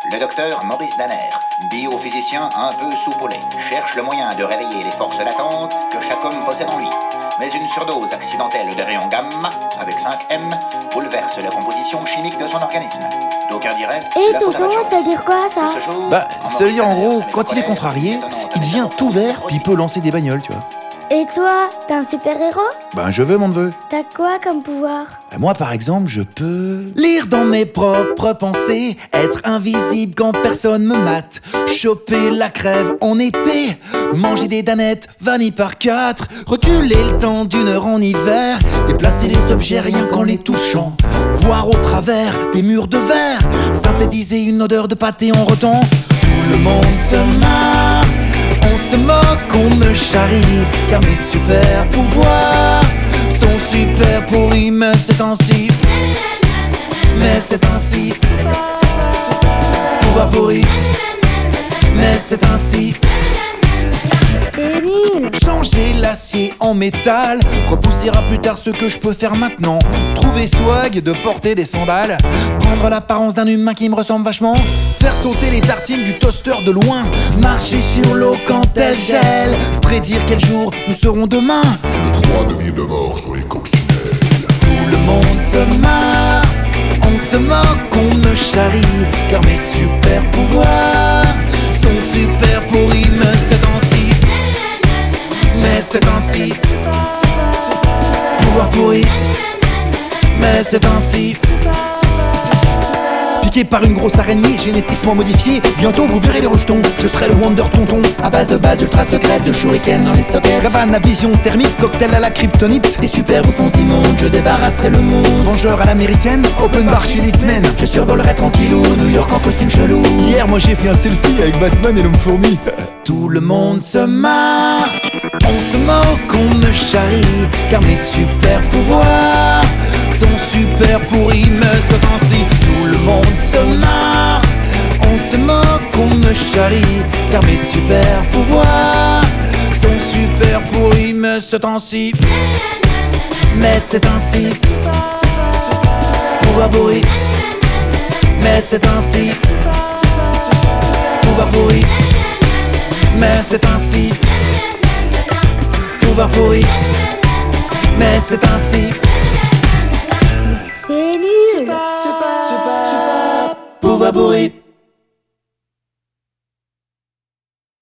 Le docteur Maurice Danner, biophysicien un peu soupolé, cherche le moyen de réveiller les forces latentes que chaque homme possède en lui. Mais une surdose accidentelle de rayons gamma, avec 5M, bouleverse la composition chimique de son organisme. D'aucuns diraient... Et tonton, ça veut dire quoi ça? Ça veut dire en gros, quand il est contrarié, il devient tout vert puis il peut lancer des bagnoles, tu vois. Et toi, t'es un super-héros? Je veux mon neveu. T'as quoi comme pouvoir? Moi par exemple, je peux lire dans mes propres pensées, être invisible quand personne me mate, choper la crève en été, manger des danettes vanille par 4, reculer le temps d'une heure en hiver, déplacer les objets rien qu'en les touchant, voir au travers des murs de verre, synthétiser une odeur de pâté en rotant. Tout le monde se marre, on se moque, on me charrie, car mes super pouvoirs sont super pourris, mais c'est ainsi. Mais c'est ainsi. Pouvoir pourri, mais c'est ainsi. C'est nul. Changer l'acier en métal repoussera plus tard ce que je peux faire maintenant. Trouver swag de porter des sandales, prendre l'apparence d'un humain qui me ressemble vachement, faire sauter les tartines du toaster de loin, marcher sur l'eau quand elle gèle, prédire quel jour nous serons demain. Les droits de vie et de mort sur les coccinelles. Tout le monde se marre, on se moque, on me charrie, car mes super pouvoirs sont super pourris, mais c'est ainsi. Mais c'est ainsi. Pouvoir pourri, mais c'est ainsi. Piqué par une grosse araignée génétiquement modifiée, bientôt vous verrez les rejetons. Je serai le Wonder Tonton, à base de base ultra secrète, de shuriken dans les sockets, Ravana vision thermique, cocktail à la kryptonite, des super bouffons immondes, je débarrasserai le monde. Vengeur à l'américaine, open bar chez les semaines, je survolerai tranquillou, New York en costume chelou. Hier moi j'ai fait un selfie avec Batman et l'homme fourmi. Tout le monde se marre, on se moque, on me charrie, car mes super pouvoirs sont super pourris, mais c'est ainsi. Tout le monde se marre, on se moque, on me charrie, car mes super pouvoirs sont super pourris, mais c'est ainsi. Mais c'est ainsi. Pouvoir pourri, mais c'est ainsi. Pouvoir pourri, mais c'est ainsi. Pouvoir pourri, mais c'est ainsi. C'est nul. Pouvoir pourri.